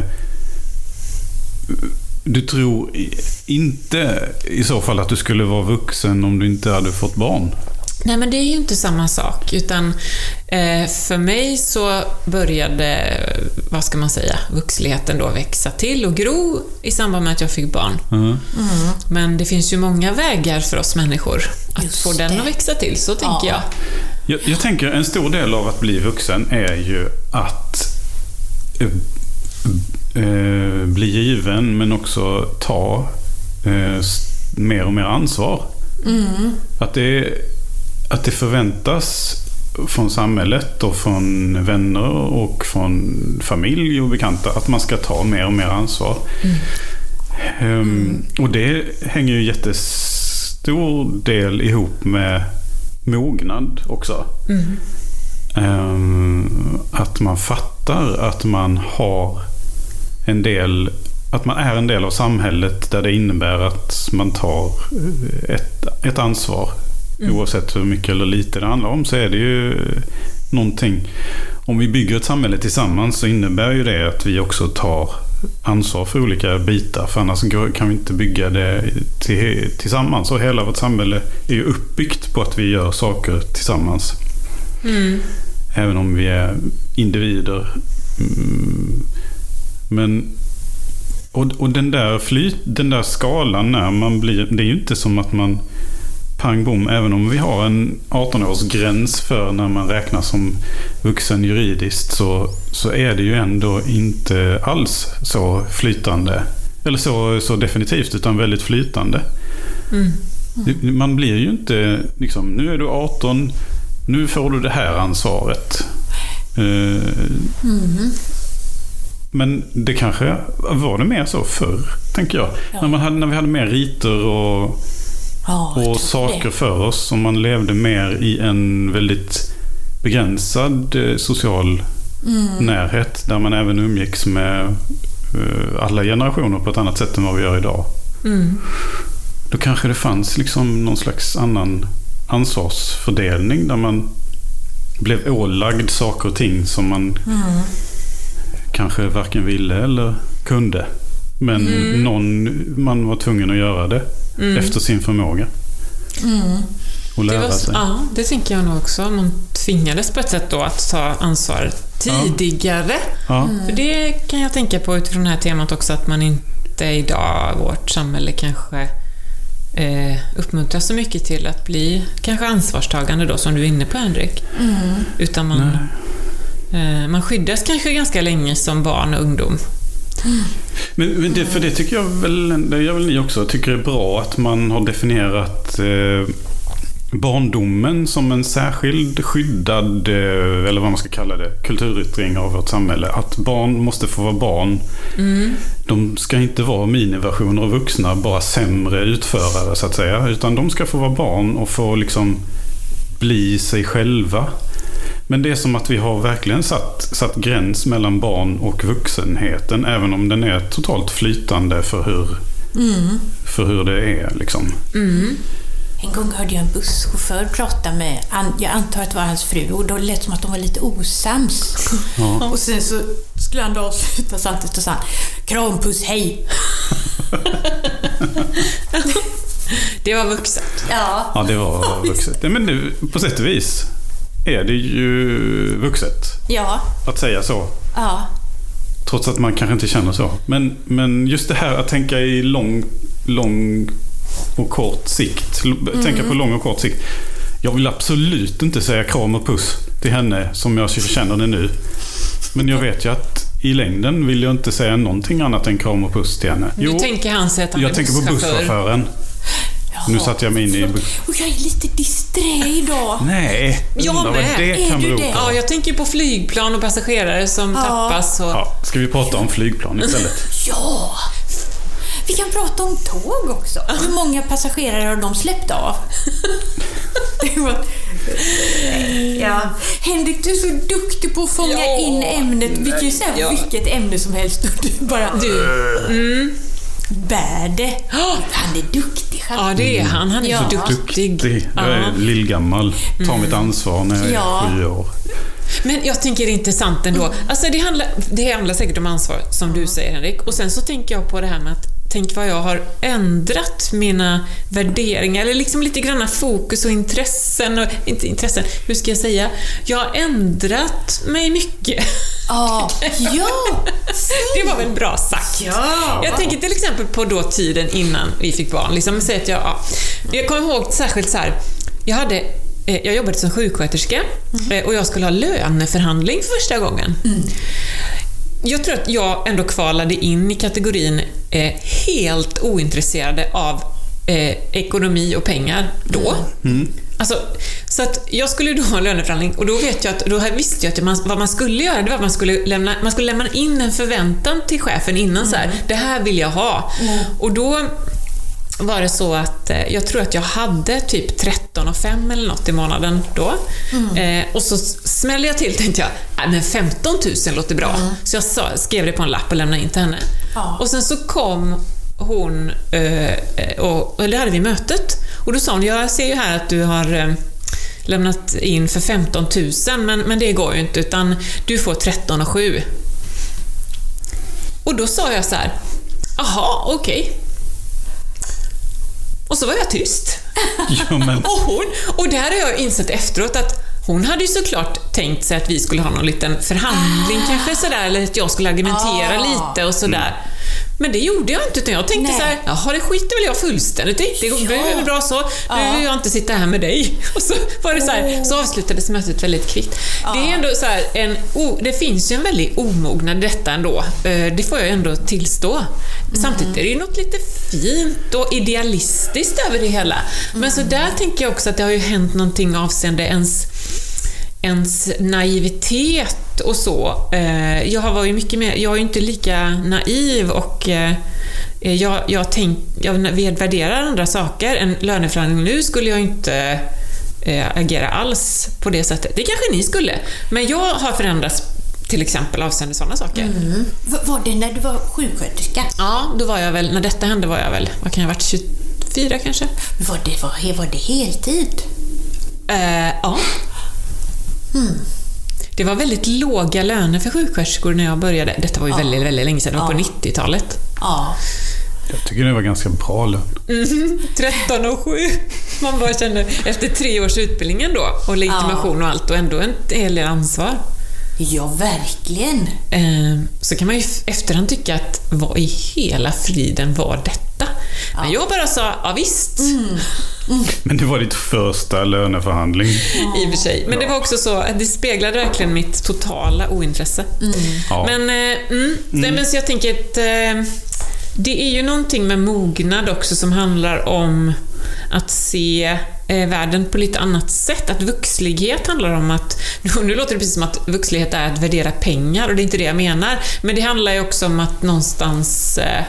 du tror inte i så fall att du skulle vara vuxen om du inte hade fått barn. Nej, men det är ju inte samma sak, utan eh, för mig så började, vad ska man säga, vuxligheten då växa till och gro i samband med att jag fick barn. Mm. Mm. Men det finns ju många vägar för oss människor att Just få den det. att växa till, så tänker ja. jag. jag. Jag tänker en stor del av att bli vuxen är ju att äh, äh, bli given men också ta äh, mer och mer ansvar. Mm. Att det Att det förväntas från samhället och från vänner och från familj och bekanta att man ska ta mer och mer ansvar. Mm. Um, och det hänger ju jättestor del ihop med mognad också. Mm. Um, att man fattar att man har en del, att man är en del av samhället där det innebär att man tar ett, ett ansvar. Mm. Oavsett hur mycket eller lite det handlar om så är det ju någonting. Om vi bygger ett samhälle tillsammans så innebär ju det att vi också tar ansvar för olika bitar. För annars kan vi inte bygga det till, tillsammans. Och hela vårt samhälle är ju uppbyggt på att vi gör saker tillsammans. Mm. Även om vi är individer. Men och, och den där flyt, den där skalan när man blir, det är ju inte som att man pang bom, även om vi har en arton-årsgräns för när man räknas som vuxen juridiskt så, så är det ju ändå inte alls så flytande. Eller så, så definitivt, utan väldigt flytande. Mm. Mm. Man blir ju inte liksom, nu är du arton, nu får du det här ansvaret. Uh, mm. Men det kanske var det mer så förr, tänker jag. Ja. När, man hade, när vi hade mer riter och Ja, och saker det. för oss som man levde mer i en väldigt begränsad eh, social mm. närhet där man även umgicks med eh, alla generationer på ett annat sätt än vad vi gör idag. Mm. Då kanske det fanns liksom någon slags annan ansvarsfördelning där man blev ålagd saker och ting som man mm. kanske varken ville eller kunde. Men mm. någon, man var tvungen att göra det. Mm. Efter sin förmåga. Mm. Och lära det var, sig. Ja, det tänker jag nog också. Man tvingades på ett sätt då att ta ansvar tidigare. Ja. Mm. För det kan jag tänka på utifrån det här temat också, att man inte idag, vårt samhälle kanske eh, uppmuntrar så mycket till att bli kanske ansvarstagande då, som du är inne på, Henrik. Mm. Utan man, eh, man skyddas kanske ganska länge som barn och ungdom. Mm. Men, men det, för det tycker jag väl, det gör väl ni också, tycker det är bra att man har definierat eh, barndomen som en särskild skyddad, eller vad man ska kalla det, kulturyttring av vårt samhälle. Att barn måste få vara barn. Mm. De ska inte vara miniversioner av vuxna, bara sämre utförare så att säga. Utan de ska få vara barn och få liksom bli sig själva. Men det är som att vi har verkligen satt, satt gräns mellan barn och vuxenheten, även om den är totalt flytande för hur, mm. för hur det är liksom. Mm. En gång hörde jag en busschaufför prata med, jag antar att det var hans fru, och då lät det som att de var lite osams. Ja. Och sen så skulle han då avsluta samtidigt och sa: krampuss, hej! Det var vuxet. Ja, ja det var vuxet. Ja, men det, på sätt och vis är det ju vuxet. Ja. Att säga så. Ja. Trots att man kanske inte känner så. Men, men just det här att tänka i lång, lång och kort sikt. Mm. Tänka på lång och kort sikt. Jag vill absolut inte säga kram och puss till henne som jag känner det nu. Men jag vet ju att i längden vill jag inte säga någonting annat än kram och puss till henne. Jo, du tänker han säger att han jag tänker på busschauffören. Nu satt jag mig in i... Och jag är lite disträ idag. Nej, jag undrar vad det kan bero på. Ja, jag tänker på flygplan och passagerare som ja. tappas. Och... Ja, ska vi prata om flygplan istället? Ja, vi kan prata om tåg också. Hur många passagerare har de släppt av? Ja. Henrik, du är så duktig på att fånga ja. in ämnet. Vi kan ju säga ja. vilket ämne som helst. Du bara... Du. Mm. Bär det. Han är duktig. Ja, det är han. Han är ja. så duktig. duktig. Jag är lillgammal. Tar mm. mitt ansvar när jag är ja. sju år. Men jag tänker det är intressant ändå. Mm. Alltså det handlar, det handlar säkert om ansvar, som du säger, Henrik. Och sen så tänker jag på det här med att tänk vad jag har ändrat mina värderingar, eller liksom lite granna fokus och intressen, och inte intressen, hur ska jag säga? Jag har ändrat mig mycket. Ah, ja, det var väl bra sagt. Ja. Jag tänker till exempel på då tiden innan vi fick barn. Liksom, så att jag, ja. jag kommer ihåg särskilt så här, jag hade jag jobbade som sjuksköterska mm. och jag skulle ha löneförhandling för första gången. Mm. Jag tror att jag ändå kvalade in i kategorin eh, helt ointresserade av eh, ekonomi och pengar då. Mm. Alltså, så att jag skulle då ha löneförhandling, och då vet jag att då visste jag att man, vad man skulle göra, det var att man skulle lämna, man skulle lämna in en förväntan till chefen innan mm. så här, det här vill jag ha. Mm. Och då var det så att eh, jag tror att jag hade typ tretton och fem eller något i månaden då. Mm. Eh, och så smällde jag till, tänkte jag, äh, men femton tusen låter bra. Mm. Så jag sa, skrev det på en lapp och lämnade in till henne. Ja. Och sen så kom hon eh, och, och det hade vi mötet. Och då sa hon, jag ser ju här att du har eh, lämnat in för femton tusen, men, men det går ju inte, utan du får tretton och sju. Och då sa jag så här, aha, okej. Okay. Och så var jag tyst. Ja, men... och, hon, och där har jag insett efteråt att hon hade ju såklart tänkt sig att vi skulle ha någon liten förhandling ah. kanske sådär, eller att jag skulle argumentera ah. lite och sådär. Mm. Men det gjorde jag inte, utan jag tänkte Nej. så här, jaha, det skiter väl jag fullständigt i. Det går ja. bra så. Ja. Nu vill jag inte sitta här med dig. Och så var det så här, så avslutades mötet väldigt kvickt. Ja. Det är ändå så här, en, oh, det finns ju en väldigt omognad detta ändå. Det får jag ändå tillstå. Mm. Samtidigt är det ju något lite fint och idealistiskt över det hela. Mm. Men så där tänker jag också att det har ju hänt någonting avseende ens ens naivitet och så. Jag har varit mycket mer, jag är ju inte lika naiv, och jag, jag, tänk, jag värderar andra saker. En löneförhandling nu skulle jag inte agera alls på det sättet. Det kanske ni skulle. Men jag har förändrats till exempel avseende sådana saker. Mm. Var det när du var sjuksköterska? Ja, då var jag väl, när detta hände var jag väl, vad kan jag ha varit, tjugofyra kanske? Var det, var, var det heltid? Uh, ja. Mm. Det var väldigt låga löner för sjuksköterskor när jag började. Detta var ju ja. väldigt, väldigt länge sedan. Det var ja. på nittiotalet. Ja. Jag tycker det var ganska bra lön. Mm, tretton och sju. Man bara känner, efter tre års utbildningen då, och legitimation ja. och allt, och ändå en hel del ansvar. Ja, verkligen. Eh, så kan man ju efterhand tycka att vad i hela friden var detta? Ja. Men jag bara sa, ja visst. Mm. Mm. Men det var ditt första löneförhandling. Ja. I och för sig. Men det var också så att det speglade verkligen mitt totala ointresse. Mm. Ja. Men, eh, mm, mm. men så jag tänker att eh, det är ju någonting med mognad också som handlar om att se eh, världen på lite annat sätt. Att vuxlighet handlar om att, nu låter det precis som att vuxlighet är att värdera pengar, och det är inte det jag menar, men det handlar ju också om att någonstans eh,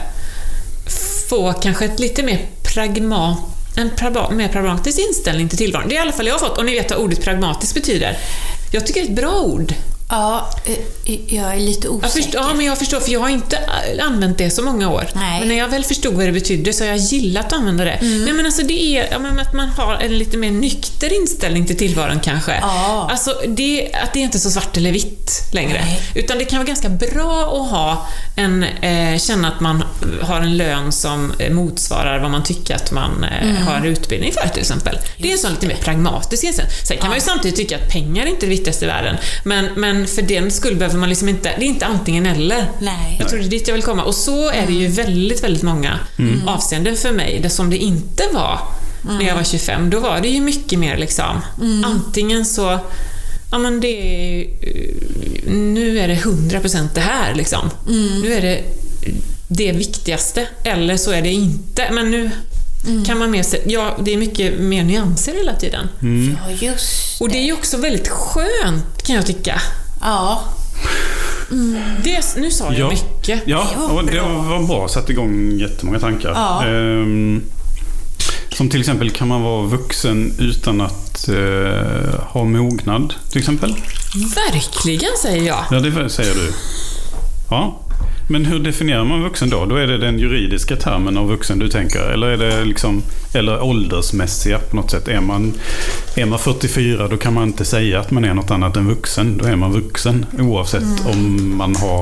få kanske ett lite mer pragmat, en pra, mer pragmatisk inställning till tillvaron. Det är i alla fall jag har fått, och ni vet vad ordet pragmatiskt betyder. Jag tycker det är ett bra ord. Ja, jag är lite osäker. Jag förstår, ja, men jag förstår, för jag har inte använt det så många år. Nej. Men när jag väl förstod vad det betydde så har jag gillat att använda det. Mm. Nej, men alltså det är ja, men att man har en lite mer nykter inställning till tillvaron kanske. Ja. Alltså det, att det är inte så svart eller vitt längre. Nej. Utan det kan vara ganska bra att ha en, eh, känna att man har en lön som eh, motsvarar vad man tycker att man eh, mm. har en utbildning för till exempel. Just det är en sån lite mer pragmatisk inställning. Sen kan ja. man ju samtidigt tycka att pengar är inte det viktigaste i världen. Men, men för den skull behöver man liksom inte, det är inte antingen eller. Nej. Jag tror det är dit jag vill komma. Och så är det ju väldigt, väldigt många mm. avseenden för mig. Det som det inte var mm. när jag var tjugofem, då var det ju mycket mer liksom, mm. antingen så ja men det är, nu är det hundra procent det här liksom. Mm. Nu är det det viktigaste, eller så är det inte. Men nu Mm. kan man mer se, ja, det är mycket mer nyanser hela tiden. Mm. Ja, just det. Och det är ju också väldigt skönt, kan jag tycka. Ja. Mm. Det, nu sa jag ja. mycket. Ja, och det var bra. Satt igång jättemånga tankar. Ja. Ehm, som till exempel, kan man vara vuxen utan att eh, ha mognad, till exempel? Verkligen, säger jag. Ja, det säger du. Ja. Men hur definierar man vuxen då? Då är det den juridiska termen av vuxen du tänker? Eller är det liksom, eller åldersmässiga på något sätt? Är man, är man fyrtiofyra, då kan man inte säga att man är något annat än vuxen. Då är man vuxen oavsett mm. om man har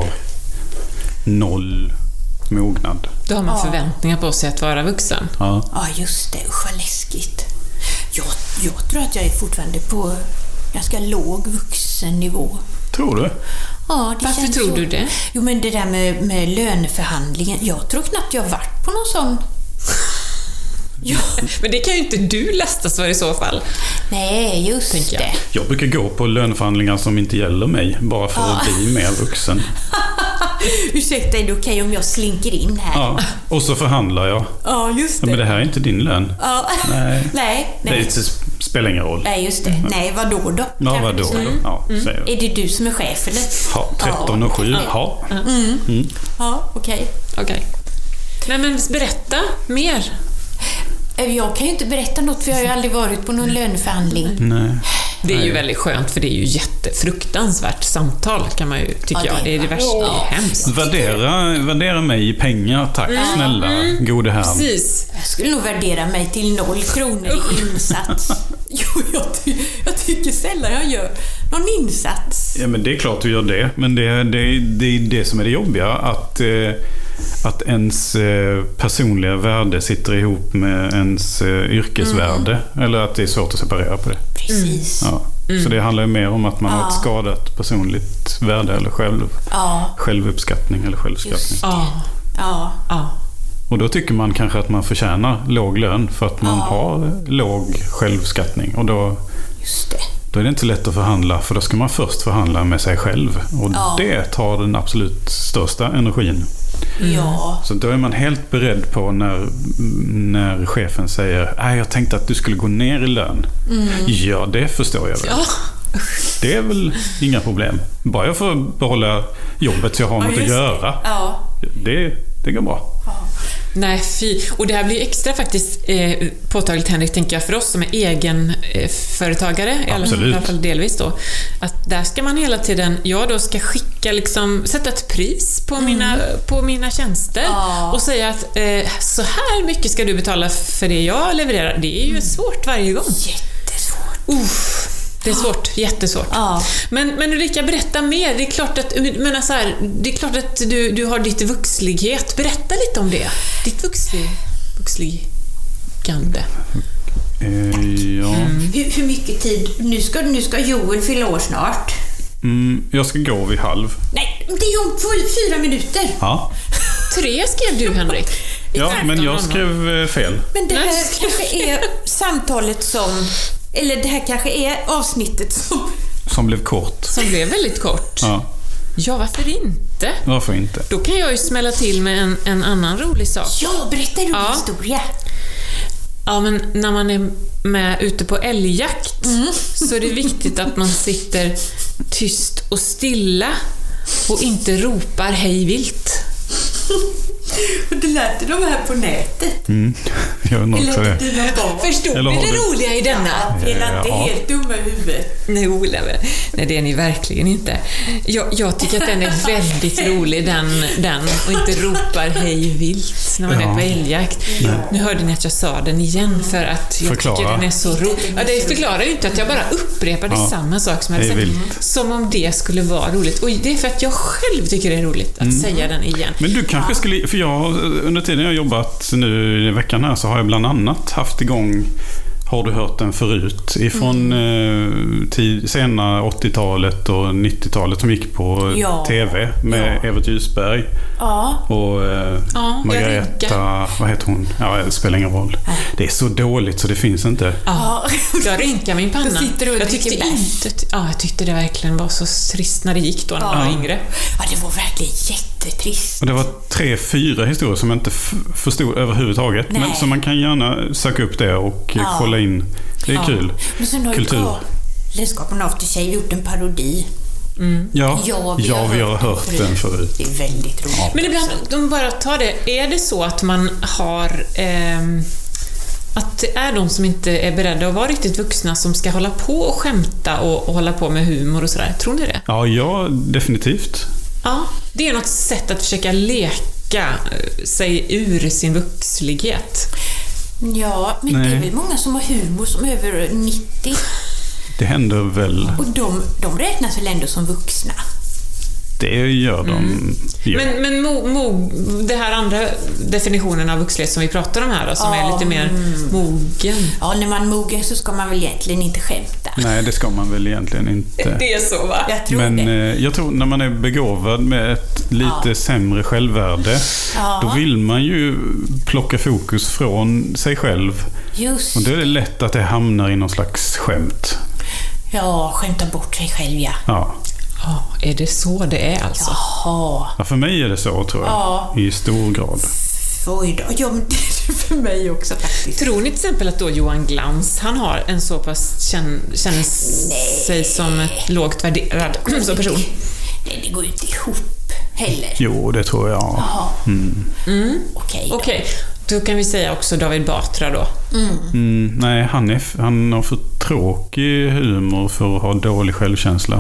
noll mognad. Då har man ja. förväntningar på sig att vara vuxen. Ja, ja just det. Usch, vad läskigt. Jag, jag tror att jag är fortfarande på ganska låg vuxennivå. Tror du? Ja, det Varför känns tror så. du det? Jo, men det där med, med löneförhandlingen. Jag tror knappt jag har varit på någon sån. Ja. Men det kan ju inte du lastas för i så fall. Nej, just jag. det. Jag brukar gå på löneförhandlingar som inte gäller mig, bara för ja. att bli mer vuxen. Ursäkta, är det okej om jag slinker in här? Ja, och så förhandlar jag. Ja, just det. Ja, men det här är inte din lön. Ja. Nej. nej, nej. Det spelar ingen roll. Nej, just det. Mm. Nej, vad då då? Ja, vad då då? Ja, mm. säger jag. Är det du som är chef eller? Ja, tretton och sju. Ja. Mm. Mm. Ja, okej. Okay. Okej. Okay. Nej, men berätta mer. Jag kan ju inte berätta något, för jag har ju aldrig varit på någon löneförhandling. Nej. Det är ju väldigt skönt, för det är ju jättefruktansvärt samtal, kan man ju tycka. Ja, det är det värsta. Ja. Det är hemskt. Värdera, värdera mig i pengar, tack mm. snälla, mm. gode här. Precis. Jag skulle nog värdera mig till noll kronor i insats. Jo, jag, ty- jag tycker sällan jag gör någon insats. Ja, men det är klart du gör det. Men det, det, det är det som är det jobbiga, att... Eh, att ens eh, personliga värde sitter ihop med ens eh, yrkesvärde. Mm. Eller att det är svårt att separera på det. Precis. Ja. Mm. Så det handlar ju mer om att man ja. har ett skadat personligt värde eller själv, ja. självuppskattning eller självskattning. Ja. Ja. Ja. Och då tycker man kanske att man förtjänar låg lön för att man ja. har låg självskattning. Och då, Just det. då är det inte lätt att förhandla, för då ska man först förhandla med sig själv. Och ja. det tar den absolut största energin. Mm. Ja. Så då är man helt beredd på när, när chefen säger nej, jag tänkte att du skulle gå ner i lön. Mm. Ja, det förstår jag väl. Ja. Det är väl inga problem. Bara jag får behålla jobbet så jag har ja, något att göra. Ja. Det, det går bra. Ja. Nej, fy. Och det här blir extra faktiskt eh, påtagligt, Henrik, tänker jag, för oss som är egenföretagare, eh, i alla fall delvis då. Att där ska man hela tiden, jag då ska skicka liksom, sätta ett pris på, mm. mina, på mina tjänster ja. och säga att eh, så här mycket ska du betala för det jag levererar. Det är ju mm. svårt varje gång. Jättesvårt. Uff. Det är svårt, jättesvårt. Ja. Men, men Ulrika, berätta mer. Det är klart att, men så här, det är klart att du, du har ditt vuxlighet. Berätta lite om det. Ditt vuxlig, vuxligande. Eh, ja. Mm. Hur, hur mycket tid? Nu ska, nu ska Joel fylla år snart. Mm, jag ska gå vid halv. Nej, det är ju om fyra minuter. Ja. Tre skrev du, Henrik. Ja, men jag skrev fel. Men det här kanske är samtalet som... Eller det här kanske är avsnittet som... Som blev kort. Som blev väldigt kort. Ja. Ja, varför inte? inte? Varför inte? Då kan jag ju smälla till med en, en annan rolig sak. Ja, berätta en Ja. historia. Ja, men när man är med ute på älgjakt Mm. så är det viktigt att man sitter tyst och stilla och inte ropar hej vilt. Du lärde dem här på nätet. Mm. Jag undrar också det. dina barn. Förstod Eller ni har det du- roliga i denna? Vi är inte Ja. helt dumma i huvudet. Nej, Ola, nej, det är ni verkligen inte. Jag, jag tycker att den är väldigt rolig, den, den och inte ropar hej vilt när man Ja. är på älgjakt. Nu hörde ni att jag sa den igen för att jag Förklara. tycker den är så rolig. Ja, det förklarar ju inte att jag bara upprepade Ja. samma sak som jag Det hade är sagt. vilt. Som om det skulle vara roligt. Och det är för att jag själv tycker det är roligt att säga den igen. Men du kanske skulle, för jag under tiden jag har jobbat nu i veckan här så har jag bland annat haft igång Har du hört den förut? Ifrån mm. eh, tid, sena åttiotalet och nittiotalet som gick på Ja. tv med Ja. Evert Ljusberg Ja. och eh, Ja, jag Margareta, vad heter hon? Ja, det spelar ingen roll. Det är så dåligt så det finns inte. Ja, jag rynkar min panna. Då sitter du och Jag tyckte dricker bärs. inte, ja, jag tyckte det verkligen var så trist när det gick då när man var yngre. Ja, det var verkligen jättetrist. Och det var tre, fyra historier som jag inte f- förstod överhuvudtaget. Nej. Men så man kan gärna söka upp det och eh, Ja. kolla in. Det är Ja. kul. Men sen har ju Kultur. Galenskapen After Shave gjort en parodi. Ja, Ja, vi, ja, vi har hört den förut. Det är väldigt roligt. Men ibland, de bara tar det. Är det så att man har... ehm, att det är de som inte är beredda att vara riktigt vuxna som ska hålla på och skämta och, och hålla på med humor och sådär? Tror ni det? Ja, ja, definitivt. Ja, det är något sätt att försöka leka eh, sig ur sin vuxlighet. Ja, men Nej. det är väl många som har humor som är över nittio. Det händer väl. Och de, de räknas väl ändå som vuxna? Det gör de. Ja. Men, men mo, mo, det här andra definitionen av vuxlighet som vi pratar om här då, som är Ja, lite mer mogen. Ja, när man är mogen så ska man väl egentligen inte skämta. Nej, det ska man väl egentligen inte. Det är så, va? Jag tror Men det. eh, jag tror när man är begåvad med ett lite Ja. sämre självvärde, Ja. då vill man ju plocka fokus från sig själv. Just. Och då är det lätt att det hamnar i någon slags skämt. Ja, skämta bort sig själv, ja. Ja. Ja, är det så det är alltså? Jaha. Ja, för mig är det så, tror jag. Ja. I stor grad. Oj då. Ja, men det är det för mig också faktiskt. Tror ni till exempel att då Johan Glans, han har en så pass, känn, känner sig som ett lågt värderad som person? Nej, det går ju inte ihop heller. Jo, det tror jag. Jaha. Mm. Okej då. Okej, då kan vi säga också David Batra då. Mm, nej, han, är, han har för tråkig humor för att ha dålig självkänsla.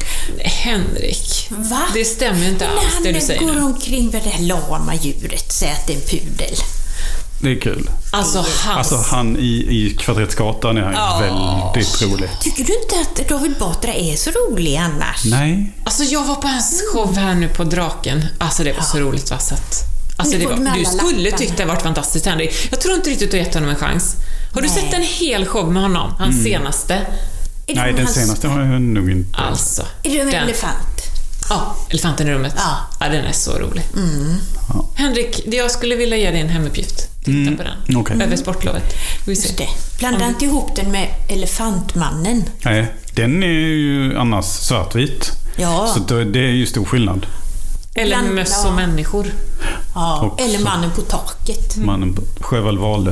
Henrik. Va? Det stämmer ju inte Men alls det du han säger går nu. omkring med det här lama djuret, säger att det är en pudel. Det är kul. Alltså hans... Alltså han i, i Kvartersgatan är han Ja. väldigt rolig. Tycker du inte att David Batra är så rolig annars? Nej. Alltså jag var på hans show här nu på Draken. Alltså det var så roligt, va? Så att, alltså Men det det var var, med du alla skulle lapparna. tyckt det varit fantastiskt, Henrik. Jag tror inte riktigt du har gett honom en chans. Har du Nej. sett en hel show med honom? Hans senaste? Är det Nej, om den hans- senaste har jag nog inte. Alltså. Är det om en den- elefant? Ja, Elefanten i rummet. Ja. Ja, den är så rolig. Ja. Henrik, det jag skulle vilja ge dig en hemuppgift. Titta Mm, på den. okej. Över sportlovet. Vi ser. Just det. Blanda inte ihop den med Elefantmannen. Nej, den är ju annars svartvit. Ja. Så då, det är ju stor skillnad. Eller Bland- möss ja. och människor. Ja. Också. Eller Mannen på taket. Mannen på Sjöwall Wahlöö.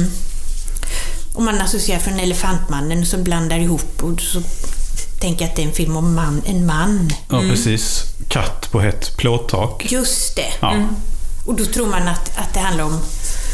Om man associerar från Elefantmannen så blandar ihop och så tänker jag att det är en film om man, en man. Ja, precis. Katt på ett plåttak. Just det. Ja. Och då tror man att, att det handlar om...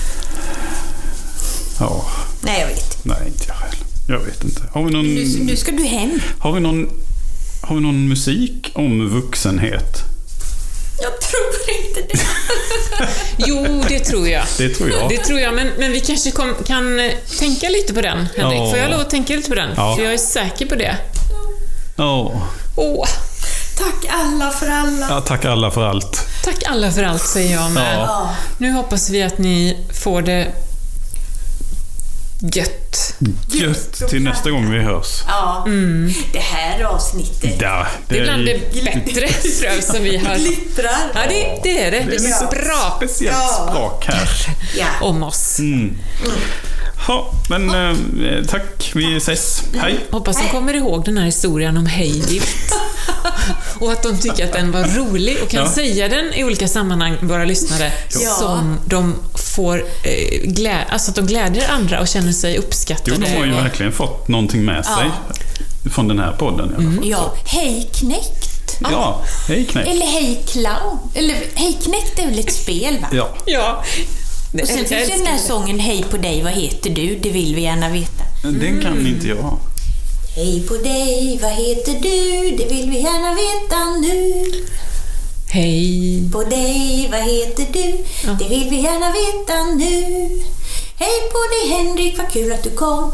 Ja. Nej, jag vet. Nej, inte jag heller. Jag vet inte. Har vi någon, Nu, nu ska du hem. har vi någon, har vi någon musik om vuxenhet? Jag tror inte det. Jo, det tror jag. Det tror jag. Det tror jag, men, men vi kanske kom, kan eh, tänka lite på den, Henrik. Ja. Får jag lov att tänka lite på den? Ja. För jag är säker på det. Ja. Åh, Tack alla för alla. Ja, tack alla för allt. tack alla för allt, säger jag med. Ja. Nu hoppas vi att ni får det gött. Gött till nästa gång vi hörs. Ja, det här avsnittet Ja, Det är bland det bättre tror jag, som vi har... glittrar. Ja, det, det är det. Det är Ja. bra Speciellt Ja. sprak här. Ja. om oss. Mm. Ja, men eh, tack. Vi ses. Hej. Hoppas de kommer ihåg den här historien om hejvilt. och att de tycker att den var rolig och kan Ja. säga den i olika sammanhang, våra lyssnare, Ja. som de får eh, glä- alltså att de glädjer andra och känner sig uppskattade. Jo, de har ju verkligen fått någonting med sig från den här podden. I alla fall. Ja, hej knäckt. Ja, hej knäck. Eller hej clown. Eller hej knäckt är väl ett spel, va? Ja, Ja. Och sen Jag finns ju älskar den här det. sången Hej på dig, vad heter du? Det vill vi gärna veta. den kan inte jag. Hej på dig, vad heter du? Det vill vi gärna veta nu. Hej. På dig, vad heter du? Det vill vi gärna veta nu. Hej på dig Henrik, vad kul att du kom.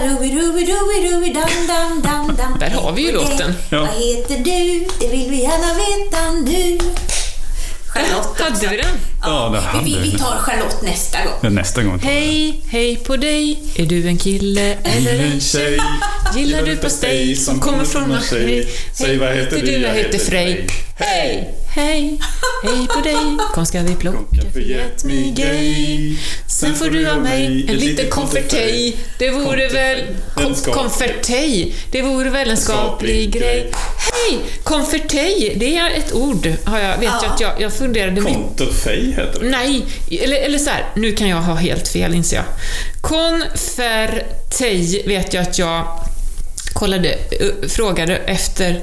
Vad-rubi-rubi-rubi-rubi-dam-dam-dam-dam. Där har vi ju Hej på dig, låten. Ja. Vad heter du? Det vill vi gärna veta nu. Charlotte. Hade vi den? Ja, det hade vi, vi, vi. vi tar Charlotte nästa gång. Men nästa gång. Hej, hej på dig. Är du en kille eller en tjej? Gillar du pastej som kommer från Marseille? Säg vad heter du? Jag heter Frej. Hej, hej, hej på dig. Kom ska vi plocka förgätmigej. Sen får du av mig en liten konfettej. Det vore väl kom, konfettej. Det vore väl en skaplig grej. Hej, konfettej. Det är ett ord. Har jag vet jag att jag jag funderade mycket. Konterfej heter det. Nej, eller, eller så här, nu kan jag ha helt fel, inser jag. Konfertej vet jag att jag kollade, uh, frågade efter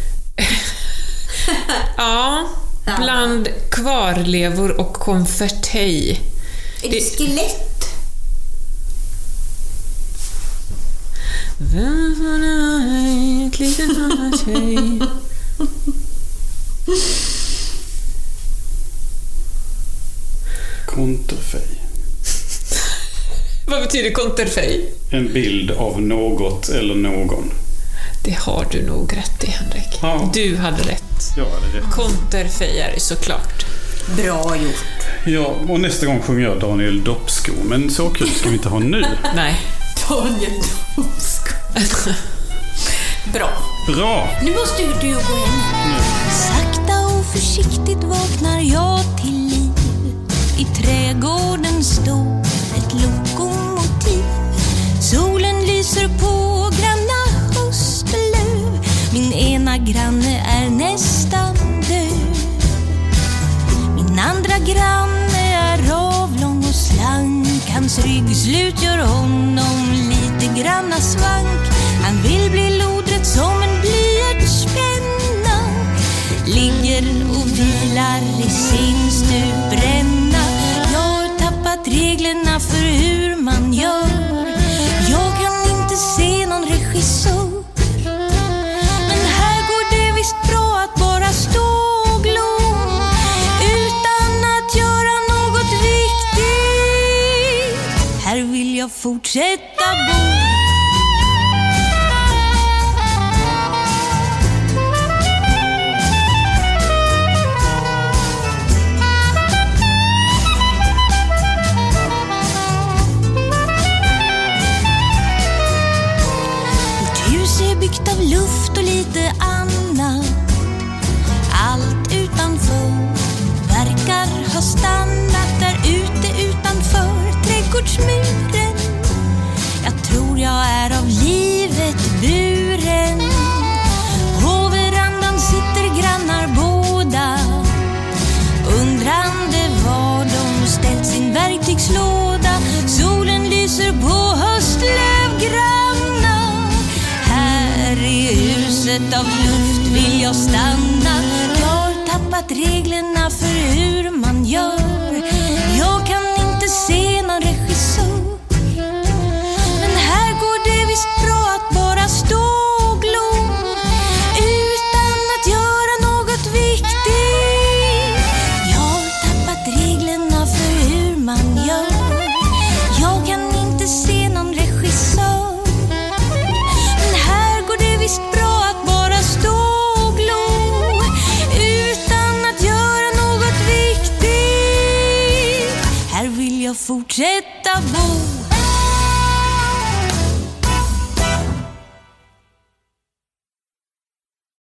ja, bland kvarlevor och konfertej. Är det skelett? Vem var det? Ett litet annat tjej. Konterfej. Vad betyder konterfej? En bild av något eller någon. Det har du nog rätt i, Henrik. Ja. Du hade rätt. Ja, det är rätt. Konterfej är det såklart. Bra gjort. Ja, och nästa gång sjunger jag Daniel Doppsko. Men så kul ska vi inte ha nu. Nej. Daniel Domsko. Bra. Bra! Nu måste du gå hem. Sakta och försiktigt vaknar jag till liv. I trädgården står ett lokomotiv. Solen lyser på granna höstlöv. Min ena granne är nästan död. Min andra granne är avlång och slank. Hans ryggslut gör honom lite granna svank. Han vill bli lodrätt som en blyertspenna. Ligger och vilar i sin stupränna. Jag har tappat reglerna för hur man gör. Jag kan inte se någon regissör. Men här går det visst bra att bara stå och glo utan att göra något viktigt. Här vill jag fortsätta bo. Byggt av luft och lite annat. Allt utanför verkar ha stannat där ute utanför trädgårdsmuren. Jag tror jag är av livet buren. På verandan sitter grannar båda, undrande var de ställt sin verktygslåda. Solen lyser på höstlövgrannar. I huset av luft vill jag stanna. Jag har tappat reglerna för hur man gör. Jag kan inte se någon regissör. Men här går det visst bra att bara stå och glo utan att göra något viktigt. Jag har tappat reglerna för hur man gör. Jag kan inte se någon regissör. Visst bra att bara stå och glo utan att göra något viktigt. Här vill jag fortsätta bo.